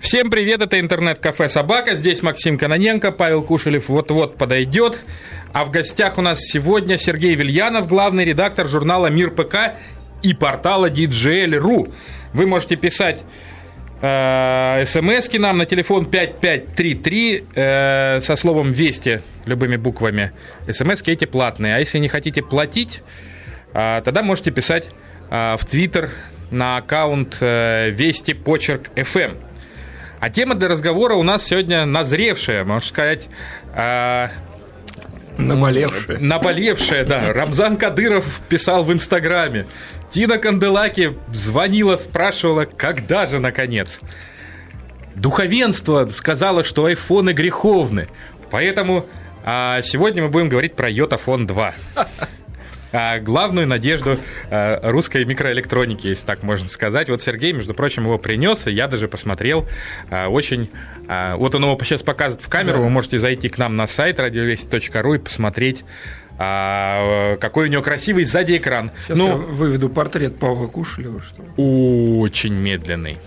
Всем привет, это интернет-кафе «Собака». Здесь Максим Кононенко, Павел Кушелев вот-вот подойдет. А в гостях у нас сегодня Сергей Вильянов, главный редактор журнала «Мир ПК» и портала DJL.ru. Вы можете писать смс-ки нам на телефон 5533 со словом «Вести» любыми буквами. СМС-ки эти платные. А если не хотите платить, тогда можете писать в Твиттер на аккаунт «Вести Почерк ФМ». А тема для разговора у нас сегодня назревшая, можно сказать, наболевшая, да. Рамзан Кадыров писал в Инстаграме. Тина Канделаки звонила, спрашивала, когда же, наконец. Духовенство сказало, что айфоны греховны. Поэтому сегодня мы будем говорить про Йотафон 2. Главную надежду русской микроэлектроники, если так можно сказать. Вот Сергей, между прочим, его принес, и я даже посмотрел. Очень... Вот он его сейчас показывает в камеру. Да. Вы можете зайти к нам на сайт radiovesti.ru и посмотреть, какой у него красивый сзади экран. Сейчас я выведу портрет Павла Кушелева. Очень медленный.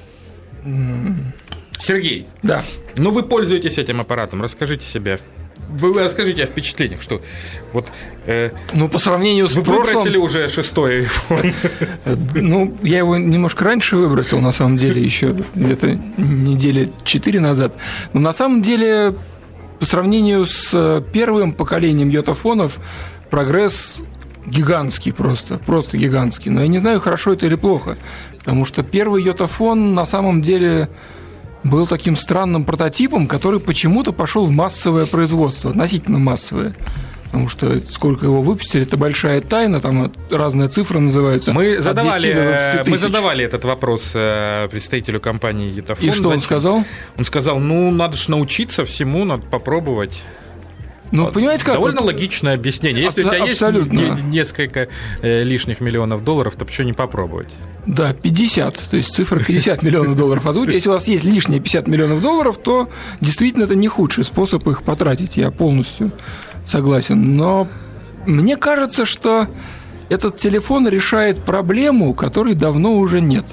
Сергей, да. Вы пользуетесь этим аппаратом. Расскажите себе. Вы расскажите о впечатлениях, что вот... по сравнению с прошлым... Вы выбросили уже 6-й iPhone? Я его немножко раньше выбросил, на самом деле, еще где-то недели 4 назад. Но на самом деле, по сравнению с первым поколением йотафонов, прогресс гигантский просто гигантский. Но я не знаю, хорошо это или плохо, потому что первый йотафон на самом деле... был таким странным прототипом, который почему-то пошел в массовое производство, относительно массовое. Потому что сколько его выпустили, это большая тайна, там разные цифры называются. Мы задавали этот вопрос представителю компании Йотафон. И что он сказал? Он сказал, надо же научиться всему, надо попробовать. Понимаете, как? Довольно логичное объяснение. Если у тебя есть несколько лишних миллионов долларов, то почему не попробовать? Да, 50, то есть цифра 50 миллионов долларов озвучить. Если у вас есть лишние 50 миллионов долларов, то действительно это не худший способ их потратить. Я полностью согласен. Но мне кажется, что этот телефон решает проблему, которой давно уже нет.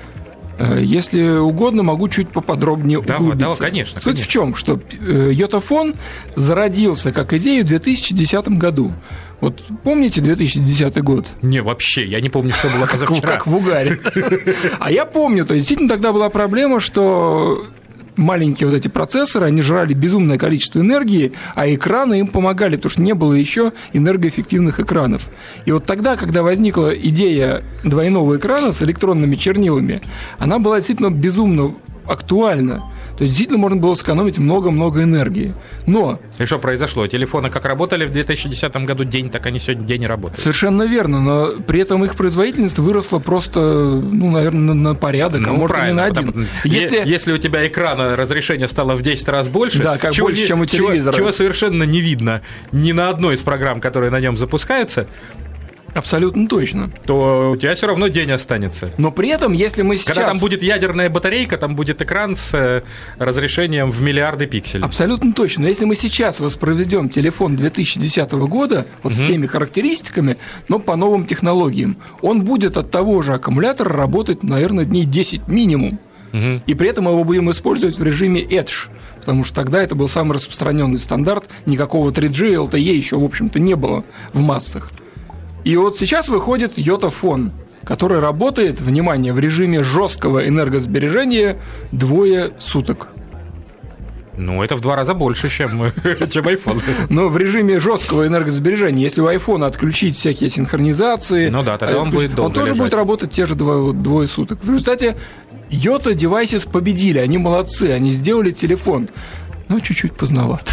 Если угодно, могу чуть поподробнее углубиться. Да, конечно. Суть в чем, что Йотафон зародился как идея в 2010 году. Вот помните 2010 год? Не, вообще, я не помню, что было позавчера. Как в угаре. А я помню, то есть действительно тогда была проблема, что маленькие вот эти процессоры, они жрали безумное количество энергии, а экраны им помогали, потому что не было еще энергоэффективных экранов. И вот тогда, когда возникла идея двойного экрана с электронными чернилами, она была действительно безумно актуальна. То есть действительно можно было сэкономить много-много энергии. Но... И что произошло? Телефоны как работали в 2010 году день, так они сегодня день и работают. Совершенно верно, но при этом их производительность выросла просто, наверное, на порядок, а может и не на один. Если у тебя экрана разрешение стало в 10 раз больше, да, как больше, чем у телевизора. Чего совершенно не видно ни на одной из программ, которые на нем запускаются, абсолютно точно. То у тебя все равно день останется. Но при этом, если мы сейчас... Когда там будет ядерная батарейка, там будет экран с разрешением в миллиарды пикселей. Абсолютно точно. Но если мы сейчас воспроизведем телефон 2010 года, вот с теми характеристиками, но по новым технологиям, он будет от того же аккумулятора работать, наверное, дней 10 минимум. И при этом мы его будем использовать в режиме Edge, потому что тогда это был самый распространенный стандарт, никакого 3G, LTE еще, в общем-то, не было в массах. И вот сейчас выходит Йотафон, который работает, внимание, в режиме жесткого энергосбережения 2 суток. Это в 2 раза больше, чем iPhone. Но в режиме жесткого энергосбережения, если у iPhone отключить всякие синхронизации, тогда он будет долго он тоже лежать. Будет работать те же 2 суток. В результате Yota Devices победили, они молодцы, они сделали телефон, но чуть-чуть поздновато,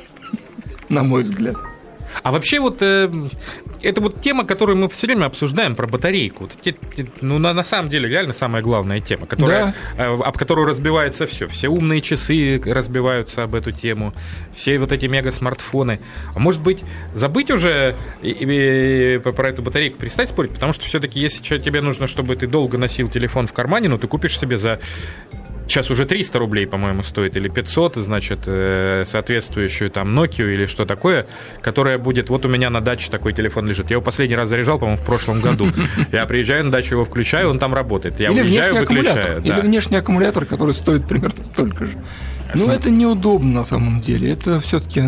на мой взгляд. А вообще это тема, которую мы все время обсуждаем, про батарейку. На самом деле реально самая главная тема, об которую разбивается все. Все умные часы разбиваются об эту тему, все вот эти мега-смартфоны. А может быть, забыть уже про эту батарейку, перестать спорить? Потому что все-таки, если тебе нужно, чтобы ты долго носил телефон в кармане, ты купишь себе за сейчас уже 300 рублей, по-моему, стоит, или 500, значит, соответствующую там Nokia или что такое, которая будет... Вот у меня на даче такой телефон лежит. Я его последний раз заряжал, по-моему, в прошлом году. Я приезжаю на дачу, его включаю, он там работает. Я уезжаю, выключаю. Или внешний аккумулятор, который стоит примерно столько же. Ну, это неудобно на самом деле. Это все-таки,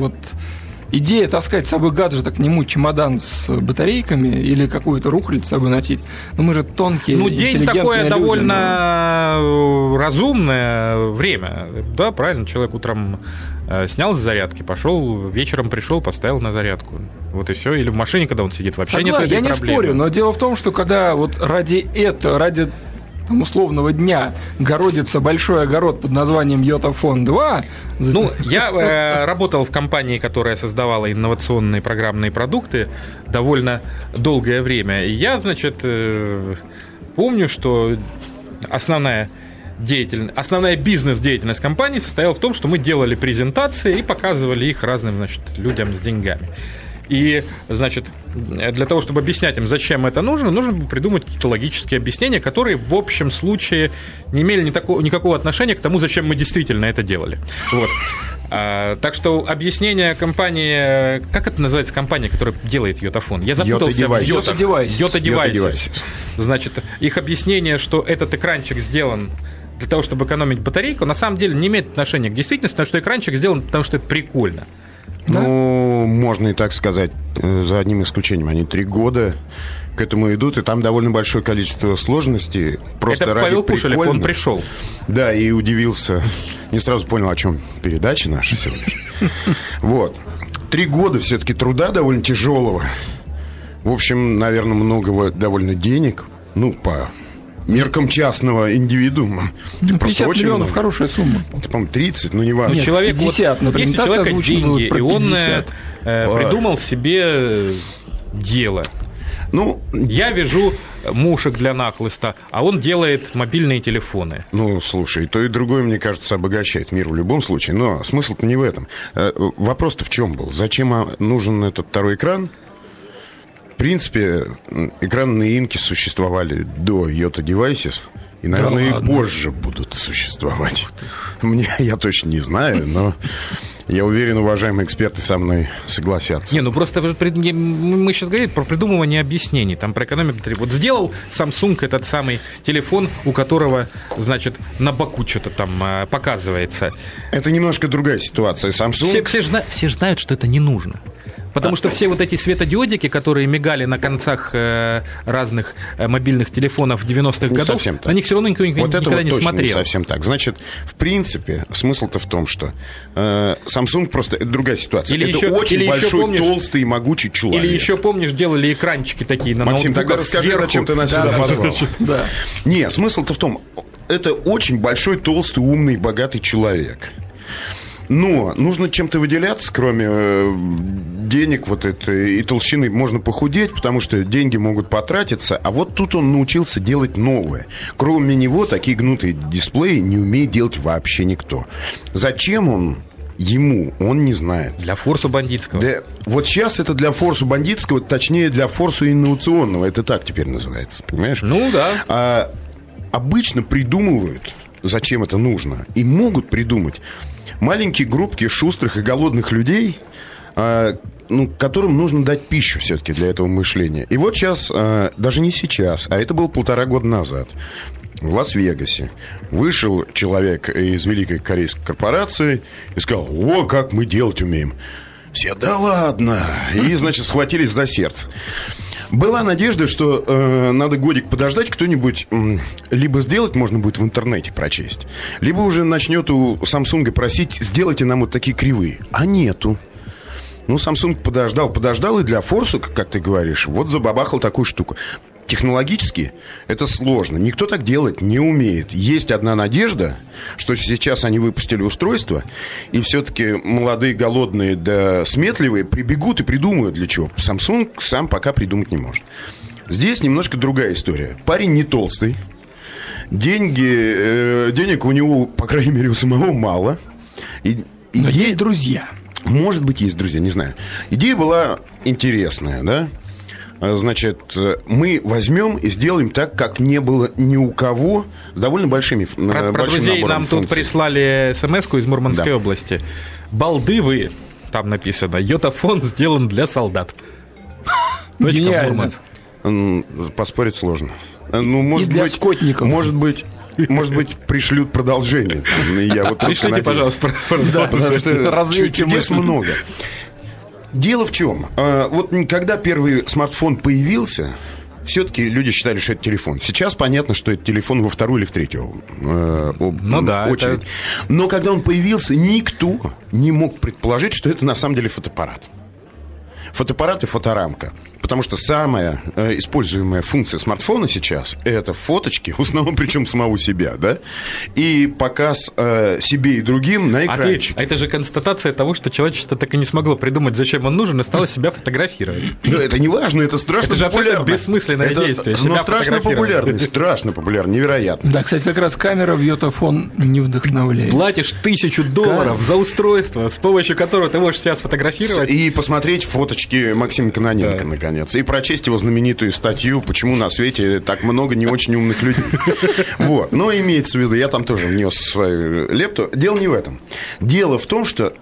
идея таскать с собой гаджет, к нему чемодан с батарейками или какую-то рухлядь с собой носить. Но мы же тонкие, день такое люди, довольно разумное время. Да, правильно, человек утром снял с зарядки, пошел, вечером пришел, поставил на зарядку. Вот и все. Или в машине, когда он сидит, вообще нет этой проблемы. Я не спорю, но дело в том, что когда вот ради условного дня городится большой огород под названием Йотафон 2. Я работал в компании, которая создавала инновационные программные продукты довольно долгое время. И я, значит, помню, что основная бизнес-деятельность компании состояла в том, что мы делали презентации и показывали их разным, значит, людям с деньгами. И, значит, для того, чтобы объяснять им, зачем это нужно придумать какие-то логические объяснения, которые в общем случае не имели никакого отношения к тому, зачем мы действительно это делали. Вот. Так что объяснение компании... Как это называется компания, которая делает Йотафон? Я запутался. Yota Devices. Значит, их объяснение, что этот экранчик сделан для того, чтобы экономить батарейку, на самом деле не имеет отношения к действительности, потому что экранчик сделан, потому что это прикольно. Да? Можно и так сказать, за одним исключением. Они 3 года к этому идут, и там довольно большое количество сложностей. Просто это Павел Пушелев, он пришел. Да, и удивился. Не сразу понял, о чем передача наша сегодняшняя. Вот. 3 года все-таки труда довольно тяжелого. В общем, наверное, много довольно денег. По меркам частного индивидуума. 50 миллионов много. Хорошая сумма. Это, по-моему, 30, но не важно. Нет, человек, 50, вот, есть у человека деньги, и он придумал себе дело. Я вяжу мушек для нахлыста, а он делает мобильные телефоны. Слушай, то и другое, мне кажется, обогащает мир в любом случае. Но смысл-то не в этом. Вопрос-то в чем был? Зачем нужен этот второй экран? В принципе, экранные инки существовали до Yota Devices, и, наверное, и позже будут существовать. Я точно не знаю, но я уверен, уважаемые эксперты со мной согласятся. Просто мы сейчас говорим про придумывание объяснений, там про экономику. Вот сделал Samsung этот самый телефон, у которого, значит, на боку что-то там показывается. Это немножко другая ситуация. Samsung... Все знают, что это не нужно. Потому что все вот эти светодиодики, которые мигали на концах разных мобильных телефонов в 90-х годов, на них все равно никто никогда не смотрел. Не совсем так. Значит, в принципе, смысл-то в том, что Samsung просто... Это другая ситуация. Это очень большой, толстый и могучий человек. Или еще, помнишь, делали экранчики такие на ноутбуках. Максим, тогда расскажи, зачем ты нас сюда позвал. Не, смысл-то в том, это очень большой, толстый, умный, богатый человек. Но нужно чем-то выделяться, кроме денег вот этой и толщины. Можно похудеть, потому что деньги могут потратиться. А вот тут он научился делать новое. Кроме него такие гнутые дисплеи не умеет делать вообще никто. Зачем он не знает. Для форсу бандитского. Да, вот сейчас это для форсу бандитского, точнее для форсу инновационного. Это так теперь называется, понимаешь? Да. Обычно придумывают, зачем это нужно. И могут придумать маленькие группки шустрых и голодных людей, которым нужно дать пищу все-таки для этого мышления. И вот сейчас, даже не сейчас, а это было 1,5 года назад, в Лас-Вегасе вышел человек из великой корейской корпорации и сказал: «О, как мы делать умеем». Все: «Да ладно!» И, значит, схватились за сердце. Была надежда, что надо годик подождать, кто-нибудь либо сделать можно будет в интернете прочесть, либо уже начнет у Samsung просить: сделайте нам вот такие кривые. А нету. Samsung подождал, и для форса, как ты говоришь, вот забабахал такую штуку. Технологически это сложно. Никто так делать не умеет. Есть одна надежда, что сейчас они выпустили устройство, и все-таки молодые, голодные, да сметливые прибегут и придумают для чего. Samsung сам пока придумать не может. Здесь немножко другая история. Парень не толстый. Денег у него, по крайней мере, у самого мало. Но есть друзья. Может быть, есть друзья, не знаю. Идея была интересная, да? значит, мы возьмем и сделаем так, как не было ни у кого, с довольно большими Про друзей нам тут прислали смс-ку из Мурманской области. Балды вы, там написано, йотафон сделан для солдат. Гениально. Поспорить сложно. Ну, может и для быть, скотников. Может быть, пришлют продолжение. Пришлите, пожалуйста, продолжение. Чудес много. Дело в чем? Вот когда первый смартфон появился, все-таки люди считали, что это телефон. Сейчас понятно, что это телефон во вторую или в третью очередь. Это... Но когда он появился, никто не мог предположить, что это на самом деле фотоаппарат. Фотоаппарат и фоторамка. Потому что самая используемая функция смартфона сейчас – это фоточки, в основном причем самого себя, да? И показ себе и другим на экранчике. Это же констатация того, что человечество так и не смогло придумать, зачем он нужен, и стало себя фотографировать. Ну, это не важно, это страшно популярно. Это же абсолютно бессмысленное действие. Но страшно популярно, невероятно. Да, кстати, как раз камера в йотафон не вдохновляет. Платишь $1000 за устройство, с помощью которого ты можешь себя сфотографировать. И посмотреть фоточки Максима Кононенко, наконец. И прочесть его знаменитую статью, почему на свете так много не очень умных людей. Вот. Но имеется в виду, я там тоже внес свою лепту. Дело не в этом. Дело в том, что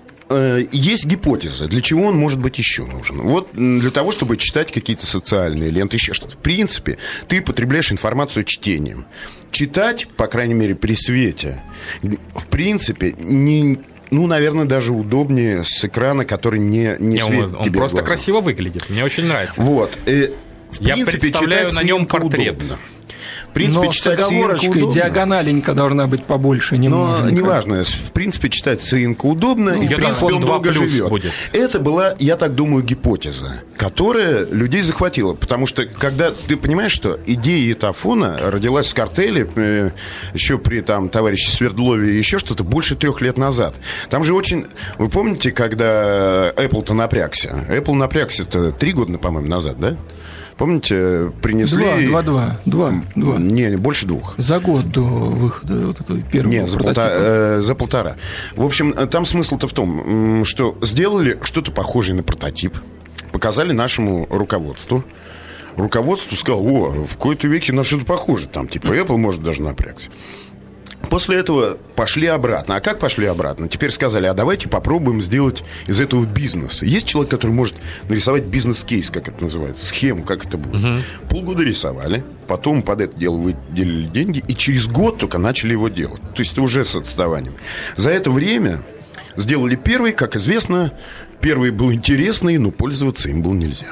есть гипотеза, для чего он может быть еще нужен. Вот для того, чтобы читать какие-то социальные ленты, еще что-то. В принципе, ты потребляешь информацию чтением. Читать, по крайней мере, при свете, в принципе, не... Ну, наверное, даже удобнее с экрана, который не светит тебе просто глаза. Красиво выглядит. Мне очень нравится. Вот. Я представляю на нем портрет. Удобно. В принципе, но читать с оговорочкой диагоналенька должна быть побольше. Но неважно. В принципе, читать цинка удобно, и в принципе он долго живет. Будет. Это была, я так думаю, гипотеза, которая людей захватила. Потому что, когда ты понимаешь, что идея йотафона родилась в картеле еще при товарище Свердлове, еще что-то больше 3 лет назад. Там же очень... Вы помните, когда Apple-то напрягся? Apple напрягся-то 3 года, по-моему, назад, да? Помните, принесли... 2. Не, больше 2. За год до выхода вот этого первого прототипа. За 1,5. В общем, там смысл-то в том, что сделали что-то похожее на прототип, показали нашему руководству. Руководство сказало, в какой-то веке на что-то похоже. Там типа Apple может даже напрягся. После этого пошли обратно. А как пошли обратно? Теперь сказали, давайте попробуем сделать из этого бизнес. Есть человек, который может нарисовать бизнес-кейс, как это называется, схему, как это будет. Полгода рисовали, потом под это дело выделили деньги, и через год только начали его делать. То есть уже с отставанием. За это время сделали первый, как известно, первый был интересный, но пользоваться им было нельзя.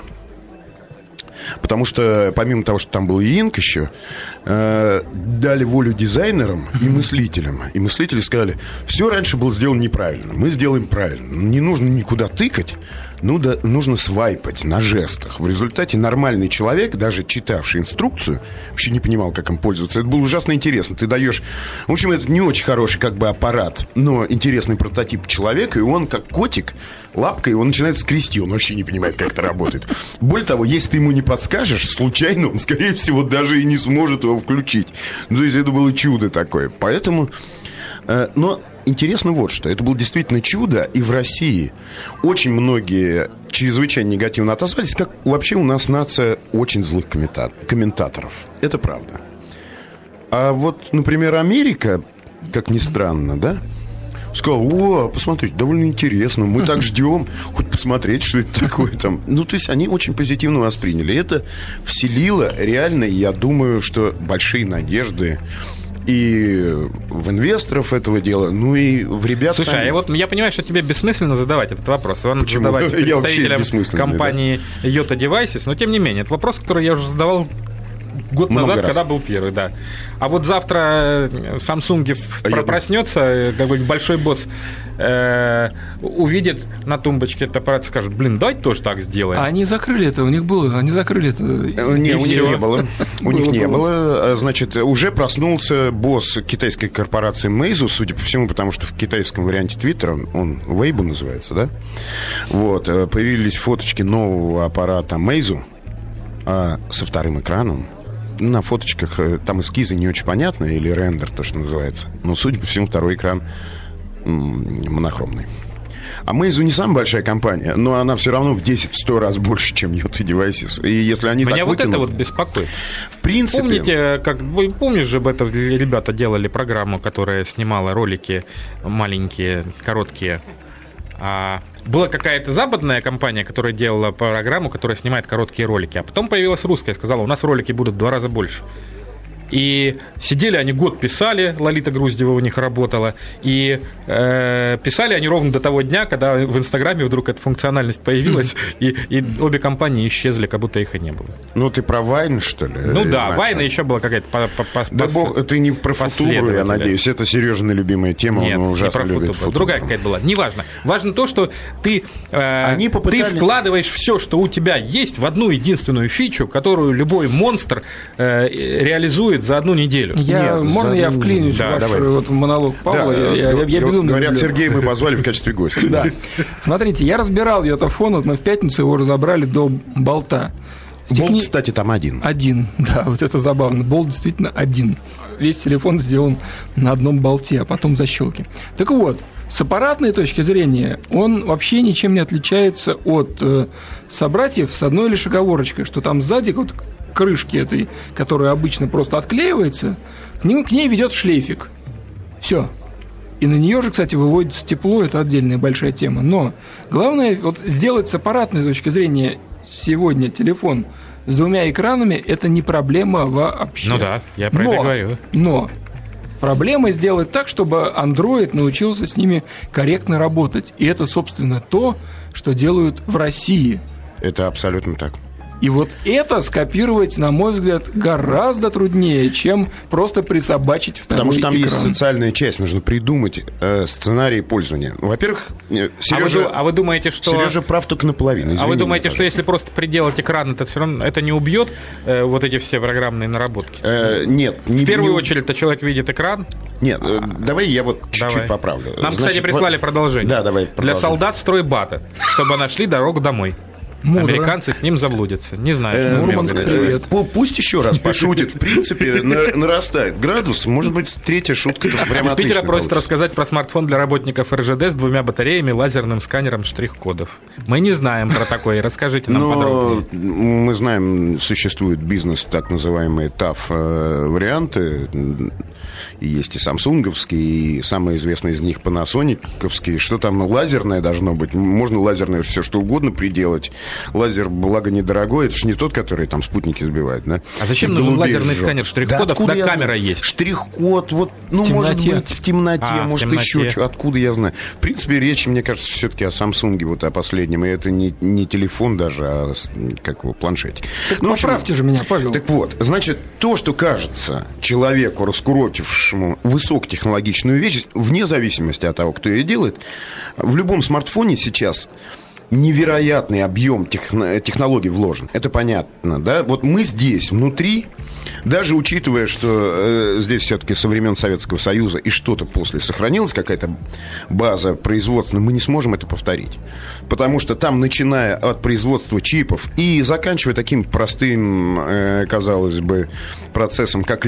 Потому что, помимо того, что там был и инк еще, дали волю дизайнерам и мыслителям. И мыслители сказали, все раньше было сделано неправильно, мы сделаем правильно. Не нужно никуда тыкать, нужно свайпать на жестах. В результате нормальный человек, даже читавший инструкцию, вообще не понимал, как им пользоваться. Это было ужасно интересно. Ты даешь... В общем, это не очень хороший аппарат, но интересный прототип человека, и он, как котик, лапкой, он начинает скрести. Он вообще не понимает, как это работает. Более того, если ты ему не подскажешь, случайно он, скорее всего, даже и не сможет его включить. То есть это было чудо такое. Поэтому... Но интересно вот что. Это было действительно чудо. И в России очень многие чрезвычайно негативно отозвались. Как вообще у нас нация очень злых комментаторов. Это правда. А вот, например, Америка, как ни странно, да, сказал, посмотрите, довольно интересно, мы так ждем хоть посмотреть, что это такое там. То есть они очень позитивно восприняли. Это вселило реально, я думаю, что большие надежды и в инвесторов этого дела, и в ребят. Слушай, я понимаю, что тебе бессмысленно задавать этот вопрос. Он задавать представителям компании Yota Devices, но тем не менее, это вопрос, который я уже задавал год назад, когда был первый, да. А вот завтра Samsung проснется, какой-нибудь большой босс увидит на тумбочке этот аппарат и скажет, давайте тоже так сделаем. А они закрыли это, у них было, они закрыли это. Не, у них не было. У них не было. Значит, уже проснулся босс китайской корпорации Meizu, судя по всему, потому что в китайском варианте Твиттера, он Weibo называется, да? Вот, появились фоточки нового аппарата Meizu со вторым экраном. На фоточках там эскизы не очень понятны, или рендер, то, что называется. Но, судя по всему, второй экран монохромный. А Meizu не самая большая компания, но она все равно в 10-100 раз больше, чем UT Devices. И если они Меня так вот вытянут, это вот беспокоит. в принципе... Помните, помнишь же, ребята делали программу, которая снимала ролики маленькие, короткие. Была какая-то западная компания, которая делала программу, которая снимает короткие ролики. А потом появилась русская, сказала, у нас ролики будут в 2 раза больше. И сидели они год писали, Лолита Груздева у них работала, и писали они ровно до того дня, когда в Инстаграме вдруг эта функциональность появилась, и обе компании исчезли, как будто их и не было. Ну, ты про Вайн, что ли? Ну да, Вайн еще была какая-то... Да бог, ты не про Футуру, я надеюсь. Это Сережина любимая тема, Нет, он ужасно не про любит Футуру. Футуру. Другая какая-то была. Неважно. Важно то, что ты вкладываешь все, что у тебя есть, в одну единственную фичу, которую любой монстр реализует за одну неделю. Можно я вклинюсь в монолог Павла? Я безумно говорят, люблю. Сергея мы позвали в качестве гостя. Да. Смотрите, я разбирал йотафон, вот мы в пятницу его разобрали до болта. Болт, кстати, там один. Один, да, вот это забавно. Болт действительно один. Весь телефон сделан на одном болте, а потом защелки. Так вот, с аппаратной точки зрения он вообще ничем не отличается от собратьев с одной лишь оговорочкой, что там сзади вот крышки этой, которая обычно просто отклеивается, к ней ведет шлейфик. Все. И на нее же, кстати, выводится тепло, это отдельная большая тема. Но главное, вот сделать с аппаратной точки зрения сегодня телефон с 2 экранами, это не проблема вообще. Ну да, я про это говорю. Но проблема сделать так, чтобы Android научился с ними корректно работать. И это, собственно, то, что делают в России. Это абсолютно так. И вот это скопировать, на мой взгляд, гораздо труднее, чем просто присобачить второй Потому что там экран. есть социальная часть, нужно придумать сценарий пользования. Ну, во-первых, Сережа... А вы думаете, что... Сережа прав только наполовину. Извини, а вы думаете, пожалуйста. что если просто приделать экран, это все равно это не убьет вот эти все программные наработки? Нет. В первую очередь-то человек видит экран. Нет, давай я вот чуть-чуть поправлю. Нам, кстати, прислали продолжение. Да, давай. Для солдат стройбата, чтобы нашли дорогу домой. Мудро. Американцы с ним заблудятся. Не знаю. Мурманск, привет. Пусть еще раз пошутит. В принципе, нарастает градус. Может быть, третья шутка прямо Из Питера отлично просят получится. рассказать про смартфон для работников РЖД с 2 батареями, лазерным сканером штрих-кодов. Мы не знаем про такой. Расскажите нам подробнее. Мы знаем, существует бизнес, так называемые TAF-варианты. Есть и самсунговские, и самый известный из них панасониковский. Что там лазерное должно быть? Можно лазерное все что угодно приделать. Лазер, благо, недорогой. Это же не тот, который там спутники сбивает, да? А зачем И нужен голубей лазерный сжёг. сканер штрих-кодов, когда камера есть? Штрих-код, вот, ну, В может темноте. быть, в темноте, в может, темноте. еще что. Откуда я знаю? В принципе, речь, мне кажется, все-таки о Самсунге, вот о последнем. И это не телефон даже, а как его, планшетик. Так Ну, в общем, поправьте же меня, Павел. так вот, значит, то, что кажется человеку, раскурочившему высокотехнологичную вещь, вне зависимости от того, кто ее делает, в любом смартфоне сейчас невероятный объем технологий вложен. Это понятно, да? Вот мы здесь, внутри, даже учитывая, что здесь все-таки со времен Советского Союза и что-то после сохранилась какая-то база производственная, мы не сможем это повторить. Потому что там, начиная от производства чипов и заканчивая таким простым, казалось бы, процессом, как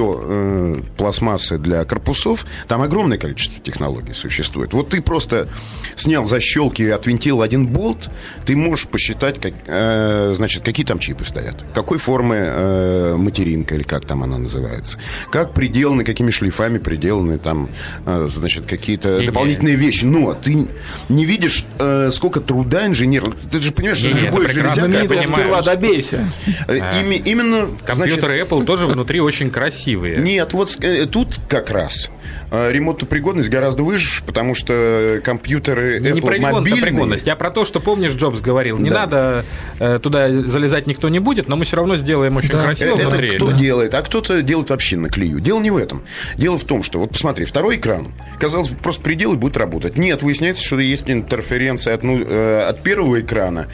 литье пластмассы для корпусов, там огромное количество технологий существует. Вот ты просто снял защелки и отвинтил один болт, ты можешь посчитать, значит, какие там чипы стоят, какой формы материнка, или как там она называется, как приделаны, какими шлифами приделаны там, значит, какие-то дополнительные вещи. Но ты не видишь, сколько труда инженеров. Ты же понимаешь, что любой железяка... Знаменитая сперва добейся. Именно... Компьютеры Apple тоже внутри очень красивые. Нет, вот тут как раз ремонтопригодность гораздо выше, потому что компьютеры Apple Не про мобильные... ремонтопригодность, а про то, что, помнишь, Джобс говорил, не надо, туда залезать никто не будет, но мы все равно сделаем очень красиво Это внутри. кто делает, а кто-то делает вообще на клею. Дело не в этом. Дело в том, что, вот посмотри, второй экран, казалось бы, просто придел и будет работать. Нет, выясняется, что есть интерференция от первого экрана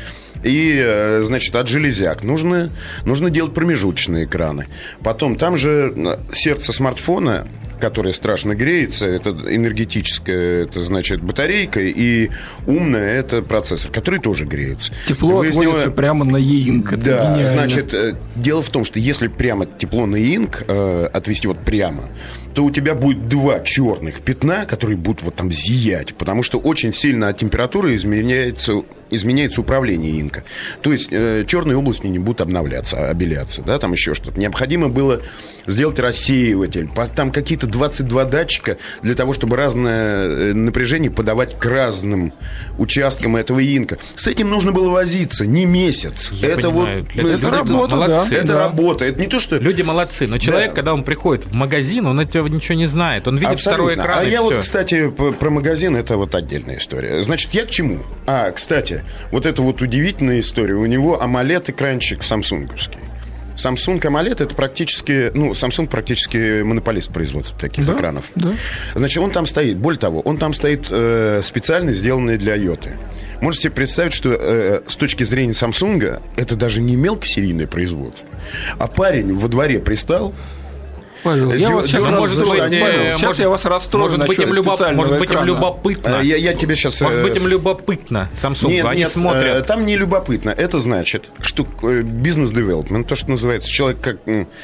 И, значит, от железяк нужно делать промежуточные экраны. Потом там же сердце смартфона, которое страшно греется, это энергетическая, это значит батарейка, и умная это процессор, который тоже греется. Тепло отводится прямо на E-Ink. Да, гениально. Значит, дело в том, что если прямо тепло на E-Ink отвести вот прямо, то у тебя будет 2 черных пятна, которые будут вот там зиять, потому что очень сильно от температуры изменяется управление инка. То есть черные области не будут обновляться, обеляться, да, там еще что-то. Необходимо было сделать рассеиватель, там какие-то 22 датчика для того, чтобы разное напряжение подавать к разным участкам этого инка. С этим нужно было возиться не месяц. Это работа, молодцы, да. Это работа. Это не то, что... Люди молодцы, но человек, когда он приходит в магазин, он этого ничего не знает. Он видит второй экран. А я вот, кстати, про магазин, это вот отдельная история. Значит, я к чему? Кстати, вот эта вот удивительная история. У него AMOLED-экранчик самсунговский. Samsung AMOLED это практически, Samsung практически монополист в производстве таких экранов. Да. Значит, он там стоит. Более того, он там стоит специально сделанный для Йоты. Можете себе представить, что с точки зрения Samsung это даже не мелкосерийное производство. А парень во дворе пристал. Павел, я вас сейчас я вас расстрою. Может быть, им любопытно. Я тебе сейчас... Может быть, им любопытно Samsung. Они смотрят. Там не любопытно. Это значит, что бизнес-девелопмент, то, что называется, человек как...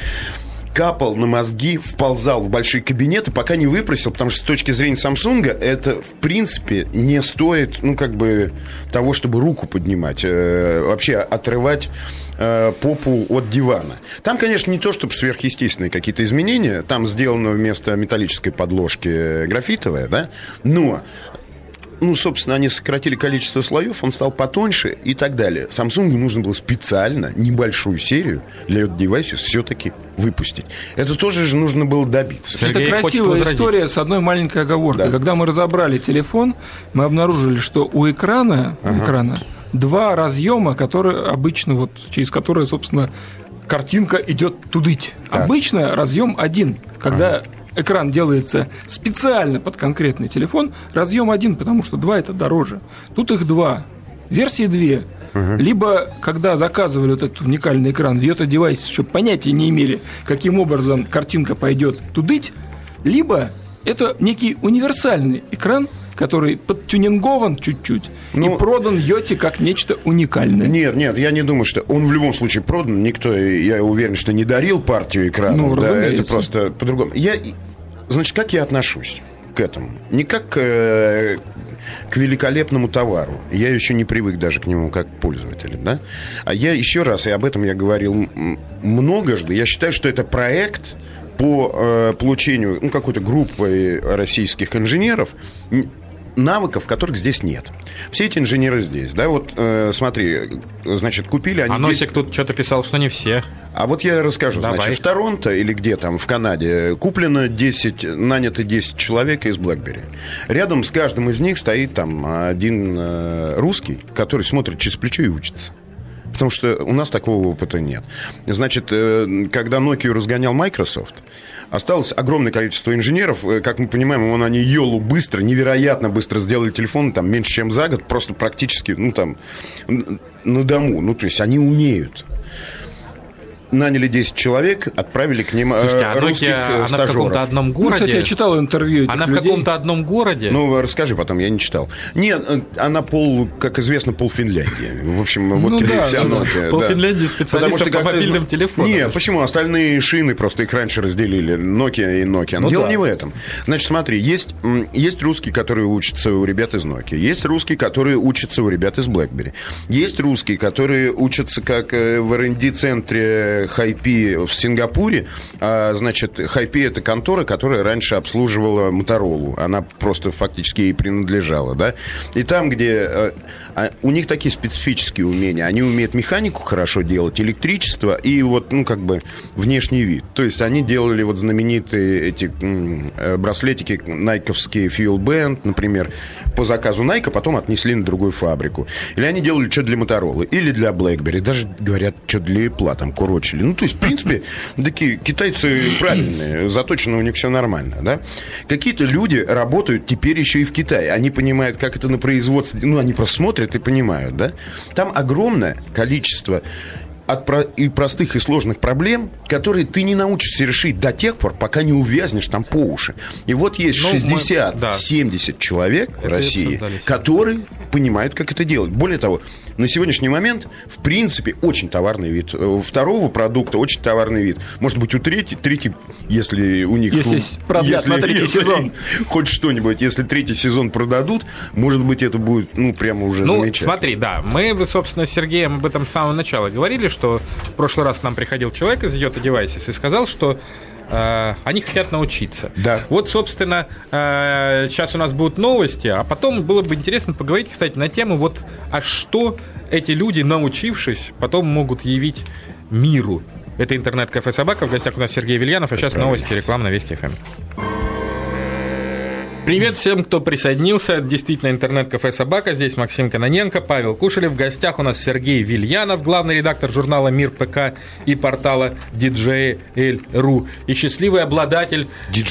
капал на мозги, вползал в большие кабинеты, пока не выпросил, потому что с точки зрения Samsung это, в принципе, не стоит, того, чтобы руку поднимать, вообще отрывать попу от дивана. Там, конечно, не то, чтобы сверхъестественные какие-то изменения, там сделано вместо металлической подложки графитовая, да, но... собственно, они сократили количество слоев, он стал потоньше и так далее. Samsung нужно было специально небольшую серию для этого девайса все-таки выпустить. Это тоже же нужно было добиться. Это красивая история с одной маленькой оговоркой. Да. Когда мы разобрали телефон, мы обнаружили, что у экрана 2 разъема, которые обычно, через которые, собственно, картинка идет тудыть. Так. Обычно разъем 1, когда... экран делается специально под конкретный телефон, разъем 1, потому что 2 это дороже. Тут их 2. Версии 2. Либо, когда заказывали вот этот уникальный экран, в Yota девайсе еще понятия не имели, каким образом картинка пойдет тудыть, либо это некий универсальный экран, который подтюнингован чуть-чуть и продан Йоте как нечто уникальное. Нет, я не думаю, что он в любом случае продан. Никто, я уверен, что не дарил партию экранов. Это просто по-другому. Значит, как я отношусь к этому? Не как к великолепному товару. Я еще не привык даже к нему как пользователь. Да? А я еще раз, и об этом я говорил многожды, я считаю, что это проект по получению какой-то группы российских инженеров, навыков, которых здесь нет. Все эти инженеры здесь, да, вот смотри, значит, купили они... Носик тут что-то писал, что не все. А вот я расскажу. Давай. Значит, в Торонто или где там, в Канаде, наняты 10 человек из BlackBerry. Рядом с каждым из них стоит там один русский, который смотрит через плечо и учится. Потому что у нас такого опыта нет. Значит, когда Nokia разгонял Microsoft, осталось огромное количество инженеров. Как мы понимаем, они Йолу быстро, невероятно быстро сделали телефон, там, меньше, чем за год, просто практически, на дому. То есть они умеют. Наняли 10 человек, отправили к ним русских стажеров. Она в каком-то одном городе. Кстати, я читал интервью этих людей. В каком-то одном городе? Расскажи потом, я не читал. Нет, она как известно, пол Финляндии. В общем, вся Nokia. Пол Финляндии специалистов по мобильным телефонам. Нет, почему? Остальные шины просто их раньше разделили. Nokia и Nokia. Дело не в этом. Значит, смотри, есть русские, которые учатся у ребят из Nokia. Есть русские, которые учатся у ребят из BlackBerry. Есть русские, которые учатся как в R&D-центре Hi-P в Сингапуре. Значит, Hi-P это контора, которая раньше обслуживала Motorola. Она просто фактически ей принадлежала, да. И там, где у них такие специфические умения, они умеют механику хорошо делать, электричество и внешний вид. То есть они делали знаменитые эти браслетики найковские Fuel Band, например, по заказу Nike, потом отнесли на другую фабрику. Или они делали что-то для Motorola, или для BlackBerry. Даже, говорят, что для Apple, там, короче, начали. Ну, то есть, в принципе, такие китайцы правильные, заточено у них все нормально, да. Какие-то люди работают теперь еще и в Китае. Они понимают, как это на производстве. Ну, они просто смотрят и понимают, да. Там огромное количество и простых, и сложных проблем, которые ты не научишься решить до тех пор, пока не увязнешь там по уши. И вот есть 60-70 человек в России, которые понимают, как это делать. Более того, на сегодняшний момент, в принципе, очень товарный вид. У второго продукта очень товарный вид. Может быть, у третий, если у них... Если продлят на третий сезон. Хоть что-нибудь, если третий сезон продадут, может быть, это будет, прямо уже замечательно. Смотри, да, мы, собственно, с Сергеем об этом с самого начала говорили, что в прошлый раз к нам приходил человек из Yota Devices и сказал, что они хотят научиться. Да. Вот, собственно, сейчас у нас будут новости, а потом было бы интересно поговорить, кстати, на тему, вот, а что эти люди, научившись, потом могут явить миру. Это интернет-кафе «Собака». В гостях у нас Сергей Вильянов, а сейчас новости, реклама на Вести ФМ. Привет всем, кто присоединился. Это действительно интернет-кафе «Собака». Здесь Максим Кононенко, Павел Кушелев. В гостях у нас Сергей Вильянов, главный редактор журнала «Мир ПК» и портала DJL.ru. И счастливый обладатель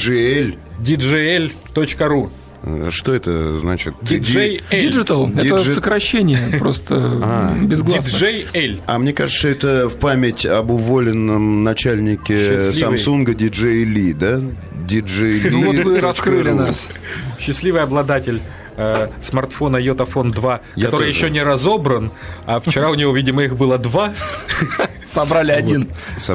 DJL.ru. Что это значит? DJL. Digital. Это сокращение, просто безгласно. DJL. А мне кажется, это в память об уволенном начальнике Samsung DJ Ли, да? DJ Ли. Ну вот вы раскрыли нас. Счастливый обладатель смартфона Yotaphone 2, который еще не разобран, а вчера у него, видимо, их было 2. Собрали один.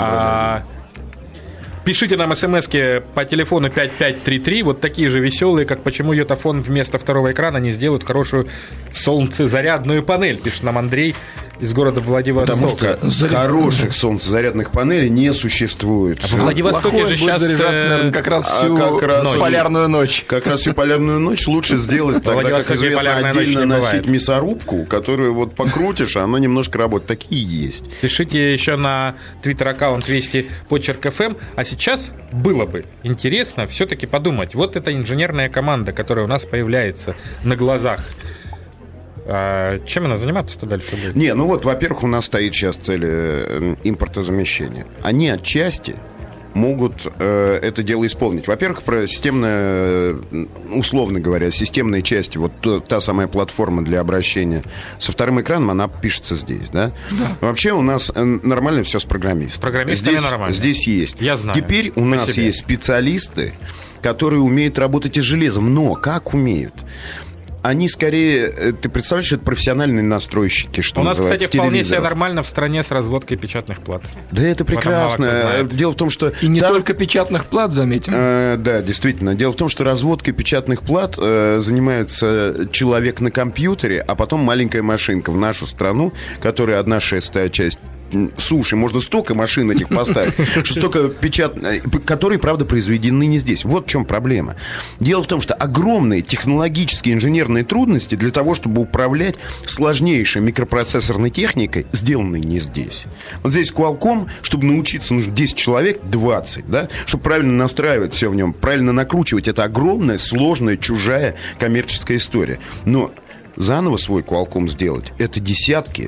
Пишите нам смски по телефону 5533, вот такие же веселые, как почему Yotaphone вместо второго экрана не сделают хорошую солнцезарядную панель, пишет нам Андрей из города Владивосток. Потому что хороших солнцезарядных панелей не существует. А в Владивостоке же сейчас наверное, как раз всю полярную ночь. Как раз всю полярную ночь лучше сделать тогда, как известно, отдельно носить мясорубку, которую вот покрутишь, а она немножко работает. Такие есть. Пишите еще на твиттер-аккаунт Вести _ФМ. А сейчас было бы интересно все-таки подумать. Вот эта инженерная команда, которая у нас появляется на глазах. Чем она заниматься-то дальше будет? Не, во-первых, у нас стоит сейчас цель импортозамещения. Они отчасти могут это дело исполнить. Во-первых, про системное, условно говоря, системные части, вот та самая платформа для обращения со вторым экраном, она пишется здесь, да? Вообще у нас нормально все с программистом. С программистами нормально. Здесь есть. Я знаю. Теперь у нас есть специалисты, которые умеют работать и с железом. Но как умеют? Они скорее, ты представляешь, это профессиональные настройщики, что у нас, называется, кстати, вполне себе нормально в стране с разводкой печатных плат. Да, это прекрасно. Дело в том, что... И не только печатных плат, заметим. Да, действительно. Дело в том, что разводкой печатных плат занимается человек на компьютере, а потом маленькая машинка в нашу страну, которая 1/6 часть суши, можно столько машин этих поставить, что столько которые, правда, произведены не здесь. Вот в чем проблема. Дело в том, что огромные технологические инженерные трудности для того, чтобы управлять сложнейшей микропроцессорной техникой, сделаны не здесь. Вот здесь Qualcomm, чтобы научиться, нужно 10 человек, 20, да, чтобы правильно настраивать все в нем, правильно накручивать. Это огромная, сложная, чужая коммерческая история. Но заново свой Qualcomm сделать, это десятки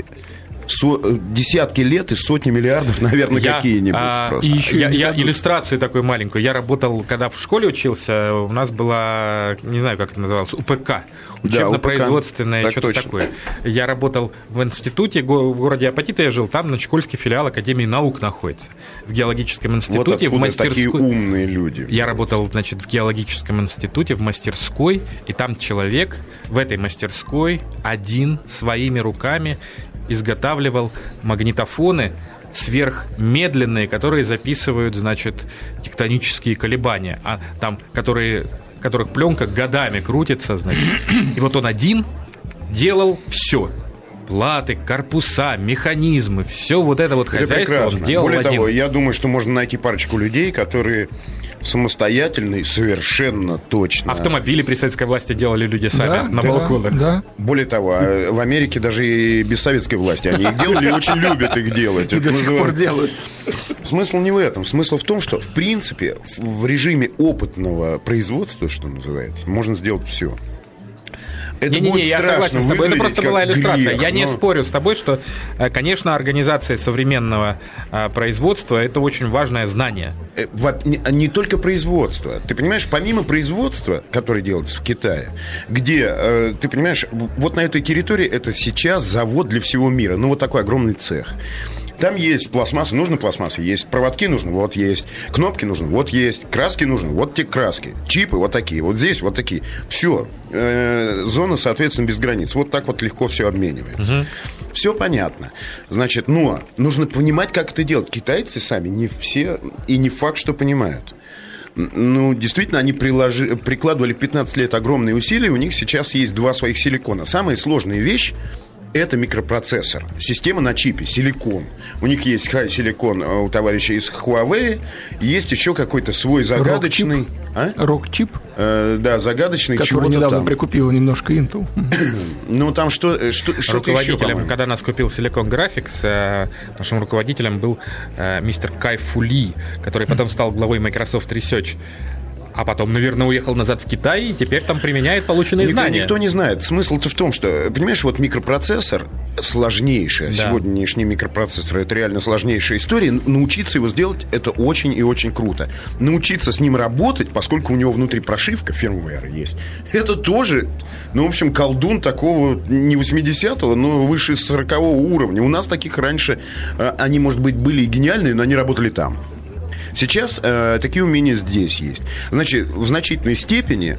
лет и сотни миллиардов, наверное, какие-нибудь. Я иллюстрацию такую маленькую. Я работал, когда в школе учился, у нас была, не знаю, как это называлось, УПК. Учебно-производственное, да, что-то такое. Я работал в институте, в городе Апатита я жил, там Ночекольский филиал Академии наук находится. В геологическом институте, вот в мастерской. Такие умные люди. Я работал, значит, в геологическом институте, в мастерской, и там человек в этой мастерской один своими руками изготавливал магнитофоны сверхмедленные, которые записывают, значит, тектонические колебания, а там, которых пленка годами крутится, значит. И вот он один делал все. Платы, корпуса, механизмы, все вот это вот хозяйство он делал один. Более того, я думаю, что можно найти парочку людей, которые самостоятельно и совершенно точно... Автомобили при советской власти делали люди сами на балконах. Да. Более того, в Америке даже и без советской власти они их делали и очень любят их делать. И до сих пор делают. Смысл не в этом. Смысл в том, что, в принципе, в режиме опытного производства, что называется, можно сделать все. Это Не-не-не, будет я согласен с тобой. Это просто как была иллюстрация. грех, Я не но- спорю с тобой, что, конечно, организация современного производства – это очень важное знание. Не только производство. Ты понимаешь, помимо производства, которое делается в Китае, где, ты понимаешь, вот на этой территории это сейчас завод для всего мира. Ну, вот такой огромный цех. Там есть пластмасса, нужно пластмасса, есть проводки нужны, вот есть, кнопки нужны, вот есть, краски нужны, вот те краски, чипы вот такие, вот здесь вот такие. Все, зона, соответственно, без границ. Вот так вот легко все обменивается. Все понятно. Значит, но нужно понимать, как это делать. Китайцы сами не все и не факт, что понимают. Ну, действительно, они прикладывали 15 лет огромные усилия, у них сейчас есть 2 своих силикона. Самая сложная вещь – это микропроцессор. Система на чипе, силикон. У них есть силикон у товарища из Huawei. Есть еще какой-то свой загадочный... Рок-чип? Да, загадочный который чего-то недавно там. прикупила немножко Intel. Ну, там что-то еще, Руководителем, по-моему. когда нас купил Silicon Graphics, нашим руководителем был мистер Кай Фу Ли, который потом стал главой Microsoft Research. А потом, наверное, уехал назад в Китай и теперь там применяет полученные знания. Никто не знает. Смысл-то в том, что, понимаешь, вот микропроцессор сложнейший. Да. Сегодняшний микропроцессор — это реально сложнейшая история. Научиться его сделать — это очень и очень круто. Научиться с ним работать, поскольку у него внутри прошивка firmware есть, это тоже, ну, в общем, колдун такого не 80-го, но выше 40-го уровня. У нас таких раньше, они, может быть, были и гениальные, но они работали там. Сейчас такие умения здесь есть. Значит, в значительной степени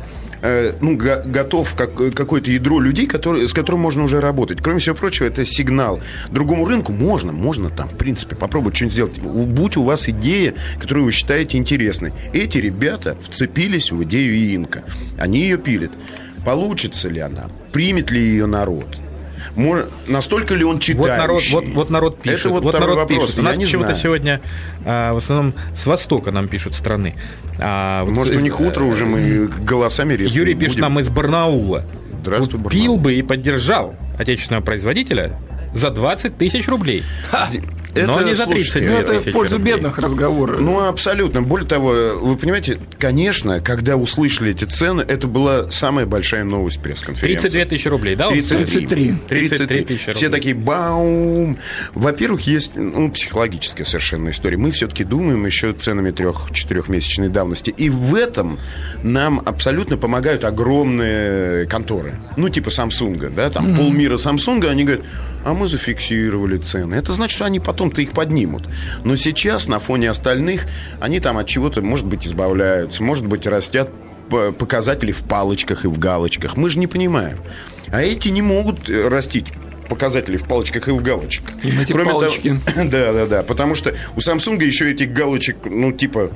готов какое-то ядро людей, с которым можно уже работать. Кроме всего прочего, это сигнал. Другому рынку можно там, в принципе, попробовать что-нибудь сделать. Будь у вас идея, которую вы считаете интересной. Эти ребята вцепились в идею Инка. Они ее пилят. Получится ли она? Примет ли ее народ? Настолько ли он читающий? Вот народ пишет. Это вот второй народ вопрос. Пишет. У нас Я не почему-то знаю. сегодня в основном с востока нам пишут страны. Может, у них утро уже, мы голосами резко Юрий не пишет будем. нам из Барнаула. Здравствуй, Купил Барнаул. бы и поддержал отечественного производителя за 20 тысяч рублей. Но не за 30 слушайте, Ну, это в тысячи пользу рублей. бедных разговоров. Ну, абсолютно. Более того, вы понимаете, конечно, когда услышали эти цены, это была самая большая новость пресс-конференции. 32 тысячи рублей, да? 33. 33 тысячи Все рублей. такие баум. Во-первых, есть психологическая совершенно история. Мы все-таки думаем еще ценами 3-4-месячной давности. И в этом нам абсолютно помогают огромные конторы. Ну, типа Samsung, да, там полмира Samsung, они говорят, а мы зафиксировали цены. Это значит, что они потом-то их поднимут. Но сейчас на фоне остальных они там от чего-то, может быть, избавляются, может быть, растят показатели в палочках и в галочках. Мы же не понимаем. А эти не могут растить показатели в палочках и в галочках. Им эти Кроме палочки. того, да, потому что у Samsung еще этих галочек, ну, типа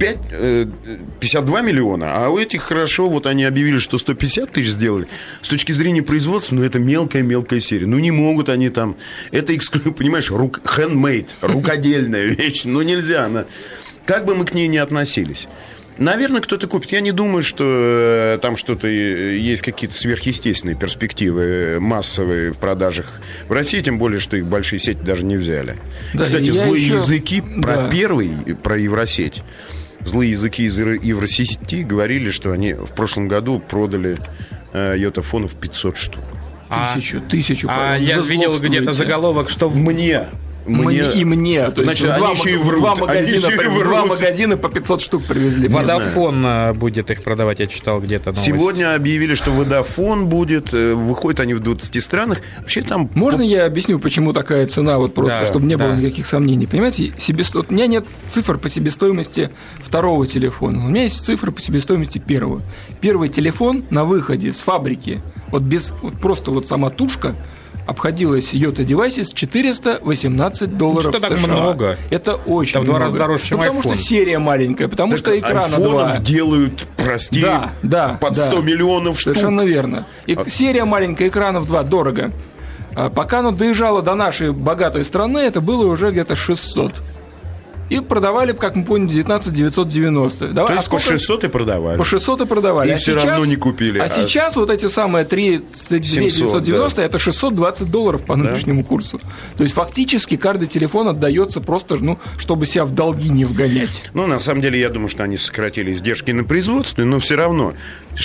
52 миллиона, а у этих хорошо, вот они объявили, что 150 тысяч сделали. С точки зрения производства, ну, это мелкая серия. Ну, не могут они там... Это, понимаешь, handmade, рукодельная вещь. Ну, нельзя она... Как бы мы к ней ни относились. Наверное, кто-то купит. Я не думаю, что там что-то есть какие-то сверхъестественные перспективы массовые в продажах в России, тем более, что их большие сети даже не взяли. Да, Кстати, я злые еще- языки про Да. про Евросеть. Злые языки из Евросети говорили, что они в прошлом году продали йотафонов 500 штук. Тысячу. А по-моему. я Вы видел где-то злобствуете. заголовок, что Мне. Мне. То Значит, есть они еще и врут. два Они магазина, еще и врут. два магазина по 500 штук привезли. Водафон будет их продавать, я читал где-то новость. Сегодня объявили, что Водафон будет. Выходят они в 20 странах. Вообще там... Можно я объясню, почему такая цена, вот просто, Да, чтобы не было да. никаких сомнений? Понимаете, у меня нет цифр по себестоимости второго телефона. У меня есть цифры по себестоимости первого. Первый телефон на выходе с фабрики, вот просто вот сама тушка, обходилась Yota Devices $418 Что так США. много? Это очень Это в 2 много. раза дороже, чем потому iPhone. что серия маленькая, потому что экрана айфонов 2. делают, прости, Да, под 100 миллионов штук. Совершенно верно. И серия маленькая, экранов 2, дорого. А пока она доезжала до нашей богатой страны, это было уже где-то 600. И продавали, как мы поняли, 19 990. То есть по 600 и продавали. По 600 и продавали. И все равно не купили. А сейчас вот эти самые 32 990, это $620 по нынешнему курсу. То есть фактически каждый телефон отдается просто, чтобы себя в долги не вгонять. Ну, на самом деле, я думаю, что они сократили издержки на производстве, но все равно.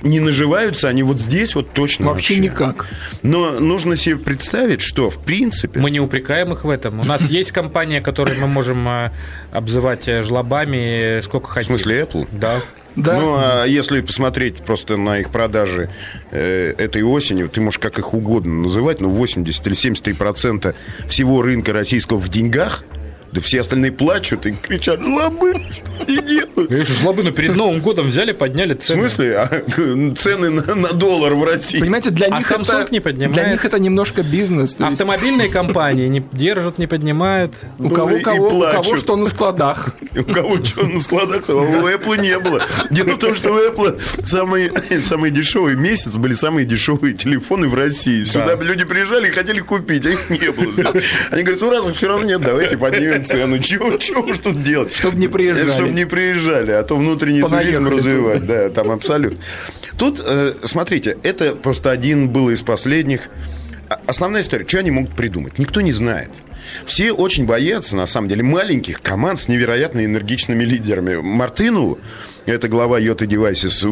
не наживаются они вот здесь вот точно Вообще никак. Но нужно себе представить, что в принципе... Мы не упрекаем их в этом. У нас есть компания, которую мы можем обзывать жлобами сколько хотим. В смысле Apple? Да. Да. Ну, а если посмотреть просто на их продажи этой осенью, ты можешь как их угодно называть, но 80 или 73% всего рынка российского в деньгах, да все остальные плачут и кричат: жлобы, что они делают? Жлобы, перед Новым годом взяли, подняли цены. В смысле? Цены на доллар в России. Понимаете, для них Samsung не поднимает. Для них это немножко бизнес. Автомобильные компании не держат, не поднимают. У кого что на складах. У кого что на складах, а у Apple не было. Дело в том, что у Apple самый дешевый месяц были самые дешевые телефоны в России. Сюда люди приезжали и хотели купить, а их не было. Они говорят: ну раз их все равно нет, давайте поднимем цену. Чего уж тут делать? Чтобы не приезжали. Чтобы не приезжали, а то внутренний туризм развивать. Да, там абсолютно. Тут, смотрите, это просто один был из последних. Основная история, что они могут придумать? Никто не знает. Все очень боятся, на самом деле, маленьких команд с невероятно энергичными лидерами. Мартынову, это глава Yota Devices,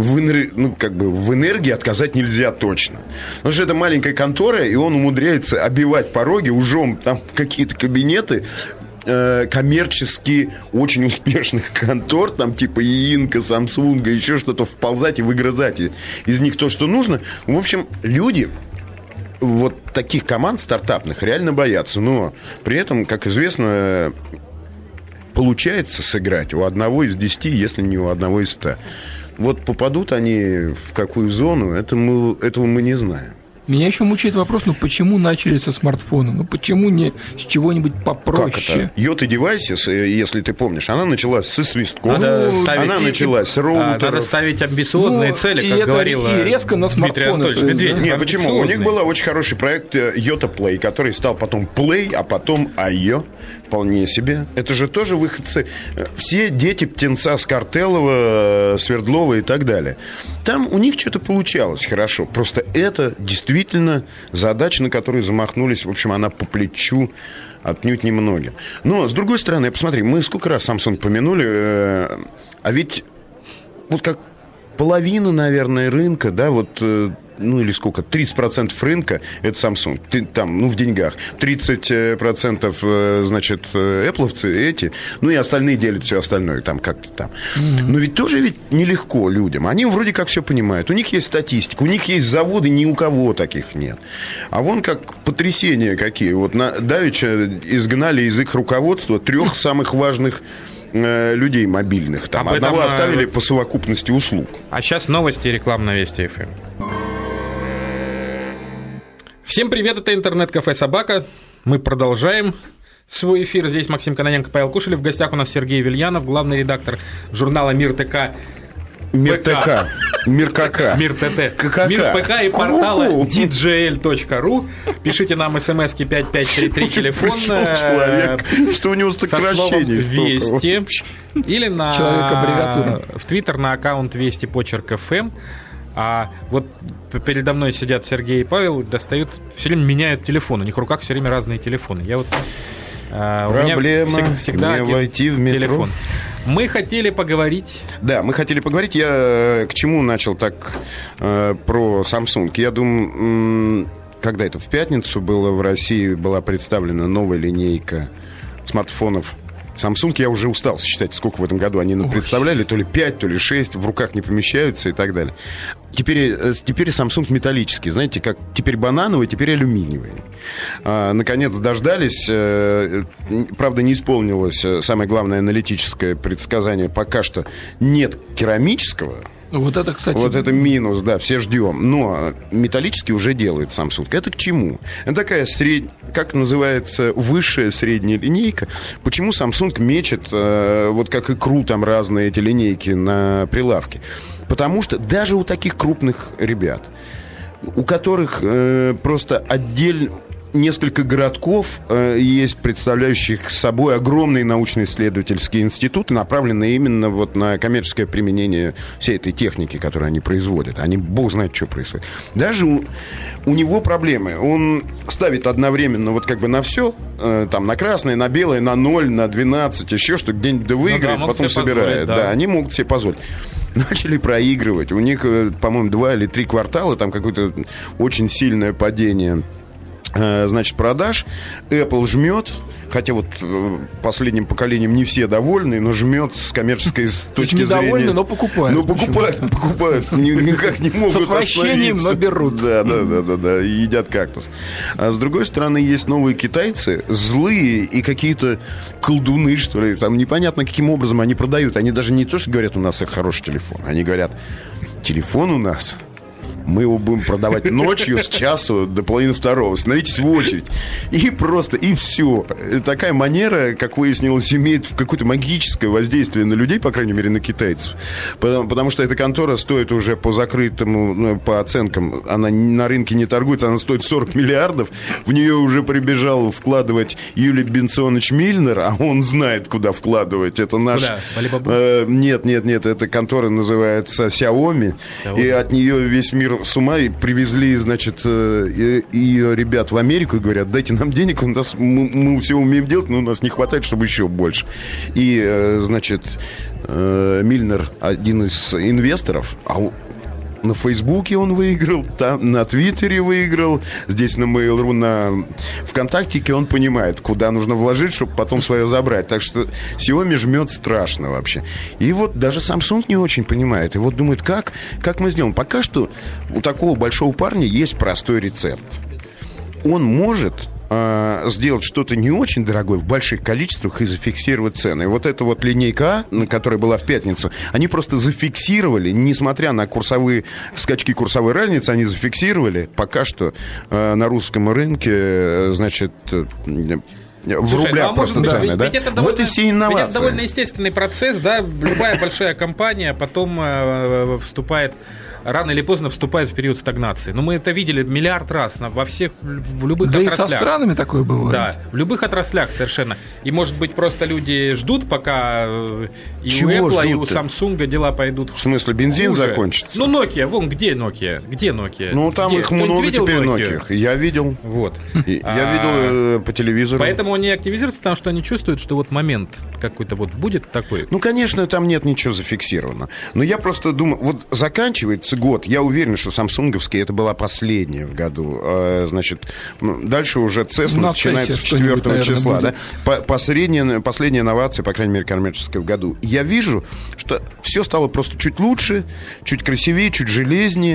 в энергии отказать нельзя точно. Потому что это маленькая контора, и он умудряется обивать пороги ужом там в какие-то кабинеты коммерчески очень успешных контор, там типа Инка, Samsung, еще что-то, вползать и выгрызать из них то, что нужно. В общем, люди вот таких команд стартапных реально боятся. Но при этом, как известно, получается сыграть у одного из 10, если не у одного из 100. Вот попадут они в какую зону, этого мы не знаем. Меня еще мучает вопрос, почему начали со смартфона? Почему не с чего-нибудь попроще? Как это? Yota Devices, если ты помнишь, она началась со свистков, она началась с роутеров. Надо ставить амбициозные цели, как говорил и резко на смартфон. Нет, почему? У них был очень хороший проект Yota Play, который стал потом Play, а потом IO. Вполне себе. Это же тоже выходцы. Все дети птенца Скартелова, Свердлова и так далее. Там у них что-то получалось хорошо. Просто это действительно задача, на которую замахнулись. В общем, она по плечу отнюдь немногим. Но, с другой стороны, посмотри, мы сколько раз Samsung помянули, а ведь вот как половина, наверное, рынка, да, вот... или сколько, 30% рынка это Samsung, там, в деньгах, 30%, значит, Apple'овцы эти, и остальные делят все остальное, там как-то там. Но ведь тоже нелегко людям, они вроде как все понимают, у них есть статистика, у них есть заводы, ни у кого таких нет. А вон как потрясения какие, вот давеча изгнали из их руководства 3 самых важных людей мобильных, там, одного оставили по совокупности услуг. А сейчас новости и реклама на Вести ФМ. Всем привет, это интернет-кафе «Собака». Мы продолжаем свой эфир. Здесь Максим Кононенко, Павел Кушелев. В гостях у нас Сергей Вильянов, главный редактор журнала «Мир ТК». Мир ТК. Мир КК. Мир ТТ. Мир ПК и портала djl.ru. Пишите нам смски 5533, телефон. Человек, что у него сокращений «Вести». Или Человек-аббревиатура. в Твиттер на аккаунт «Вести.ФМ». А вот передо мной сидят Сергей и Павел, достают, все время меняют телефон. У них в руках все время разные телефоны. Я вот проблема всегда не войти в метро. Телефон. Мы хотели поговорить. Да, мы хотели поговорить. Я к чему начал так про Samsung? Я думаю, когда это в пятницу было, в России была представлена новая линейка смартфонов Samsung. Я уже устал считать, сколько в этом году они представляли. То ли 5, то ли 6, в руках не помещаются и так далее. Теперь Samsung металлический. Знаете, как теперь банановый, теперь алюминиевый. Наконец дождались. Правда, не исполнилось самое главное аналитическое предсказание. Пока что нет керамического. Вот это, кстати... Вот это минус, да, все ждем. Но металлический уже делает Samsung. Это к чему? Это такая как называется, высшая средняя линейка. Почему Samsung мечет, вот как икру, там разные эти линейки на прилавке? Потому что даже у таких крупных ребят, у которых просто отдельно несколько городков есть, представляющих собой огромные научно-исследовательские институты, направленные именно вот на коммерческое применение всей этой техники, которую они производят. Они, бог знает, что происходит. Даже у него проблемы. Он ставит одновременно вот как бы на все, там, на красное, на белое, на 0, на 12, еще что, где-нибудь выиграет, потом собирает. Да, они могут себе позволить. начали проигрывать. У них, по-моему, 2 или 3 квартала, там какое-то очень сильное падение, значит, продаж. Apple жмет, хотя вот последним поколением не все довольны, но жмет с коммерческой точки зрения. Недовольны, но покупают. Ну, покупают, никак не могут остановиться. С отвращением, но берут. Да, и едят кактус. А с другой стороны, есть новые китайцы, злые и какие-то колдуны, что ли. Там непонятно, каким образом они продают. Они даже не то, что говорят, у нас хороший телефон. Они говорят, телефон у нас... Мы его будем продавать ночью с часу до половины второго. Становитесь в очередь. И просто, и все. Такая манера, как выяснилось, имеет какое-то магическое воздействие на людей, по крайней мере, на китайцев. Потому что эта контора стоит уже по закрытому, по оценкам, она на рынке не торгуется, она стоит 40 миллиардов. В нее уже прибежал вкладывать Юлий Бенционович Мильнер, а он знает, куда вкладывать. Это наш... Нет, эта контора называется Xiaomi. И от нее весь мир с ума, и привезли, значит, ее ребят в Америку и говорят, дайте нам денег, мы все умеем делать, но у нас не хватает, чтобы еще больше. И, значит, Мильнер один из инвесторов, на Фейсбуке он выиграл, там, на Твиттере выиграл, здесь на Mail.ru, на ВКонтактике он понимает, куда нужно вложить, чтобы потом свое забрать. Так что Xiaomi жмет страшно вообще. И вот даже Samsung не очень понимает. И вот думает, как мы сделаем? Пока что у такого большого парня есть простой рецепт. Он может сделать что-то не очень дорогое в больших количествах и зафиксировать цены. И вот эта вот линейка А, которая была в пятницу, они просто зафиксировали, несмотря на скачки курсовой разницы, они зафиксировали пока что на русском рынке, значит... В рублях просто цены, да? Вот и все инновации. Ведь это довольно естественный процесс, да? Любая большая компания потом рано или поздно вступает в период стагнации. Но мы это видели миллиард раз в любых отраслях. Да и со странами такое бывает. Да, в любых отраслях совершенно. И, может быть, просто люди ждут, пока и у Apple, и у Samsung дела пойдут. В смысле, бензин хуже. Закончится? Ну, Nokia, где Nokia? Ну, там их много теперь Nokia. Я видел. Вот. Я видел по телевизору. Поэтому они активизируются, потому что они чувствуют, что вот момент какой-то вот будет такой. Ну, конечно, там нет ничего зафиксировано. Но я просто думаю, вот заканчивается год. Я уверен, что самсунговский это была последняя в году. Значит, дальше уже CES начинается с 4 числа. Да? Последняя инновация, по крайней мере, коммерческая в году. Я вижу, что все стало просто чуть лучше, чуть красивее, чуть железнее.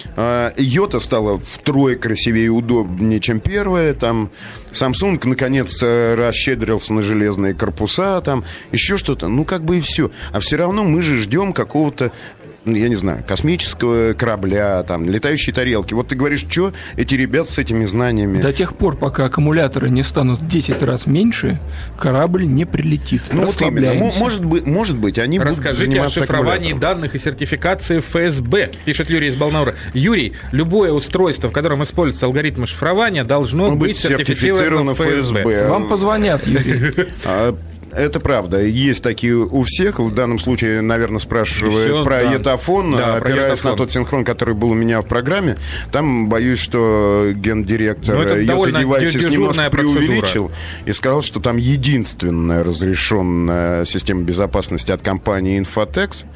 Йота стала втрое красивее и удобнее, чем первая. Там Samsung, наконец, расщедрился на железные корпуса. Там еще что-то. Ну, как бы и все. А все равно мы же ждем какого-то, я не знаю, космического корабля, там, летающей тарелки. Вот ты говоришь, что эти ребята с этими знаниями... До тех пор, пока аккумуляторы не станут в 10 раз меньше, корабль не прилетит. Ну, вот именно. Может быть, они будут заниматься о шифровании данных и сертификации ФСБ, пишет Юрий из Балнаура. Юрий, любое устройство, в котором используются алгоритмы шифрования, должно быть сертифицировано ФСБ. Вам позвонят, Юрий. Это правда. Есть такие у всех. В данном случае, наверное, спрашивают про Йотафон, опираясь на тот синхрон, который был у меня в программе. Там, боюсь, что гендиректор Yota Devices немножко преувеличил и сказал, что там единственная разрешенная система безопасности от компании Infotex.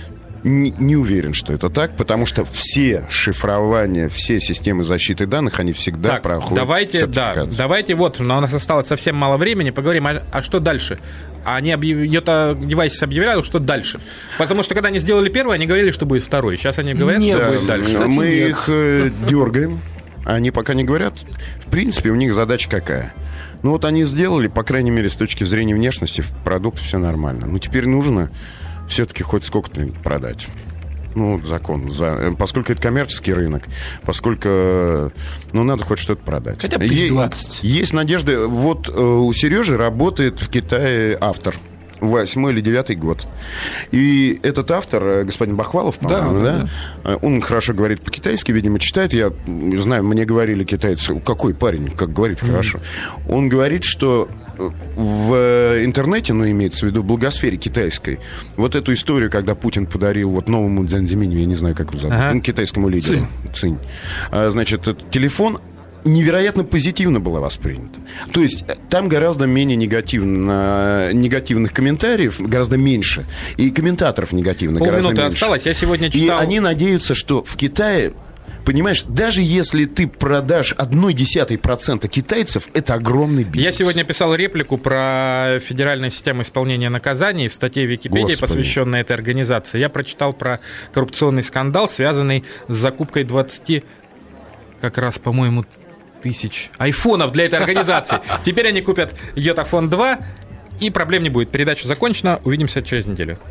Не уверен, что это так, потому что все шифрования, все системы защиты данных, они всегда проходят сертификацию. Давайте, вот, у нас осталось совсем мало времени, поговорим, а что дальше? Они Yota Devices объявляли, что дальше. Потому что, когда они сделали первый, они говорили, что будет второй. Сейчас они говорят, что будет дальше. Мы их дергаем, они пока не говорят. В принципе, у них задача какая? Ну, вот они сделали, по крайней мере, с точки зрения внешности, продукт все нормально. Ну, теперь нужно все-таки хоть сколько-то продать. Ну, закон. Поскольку это коммерческий рынок, поскольку надо хоть что-то продать. Хотя бы 20. Есть надежда. Вот у Сережи работает в Китае автор. 8-й или 9-й год. И этот автор, господин Бахвалов, по-моему, да? Он хорошо говорит по-китайски, видимо, читает. Я знаю, мне говорили китайцы, какой парень, как говорит хорошо. Он говорит, что в интернете, имеется в виду в благосфере китайской, вот эту историю, когда Путин подарил вот новому Цзяньцзиминю, я не знаю, как его зовут, китайскому лидеру, Цинь. Значит, этот телефон невероятно позитивно была воспринята. То есть там гораздо менее негативных комментариев, гораздо меньше, и комментаторов негативных гораздо меньше. Полминуты осталось, я сегодня читал... И они надеются, что в Китае, понимаешь, даже если ты продашь 0,1% китайцев, это огромный бизнес. Я сегодня писал реплику про федеральную систему исполнения наказаний в статье в Википедии, Господи. посвященной этой организации. Я прочитал про коррупционный скандал, связанный с закупкой 20, как раз, по-моему, тысяч айфонов для этой организации. Теперь они купят Йотафон 2, и проблем не будет. Передача закончена. Увидимся через неделю.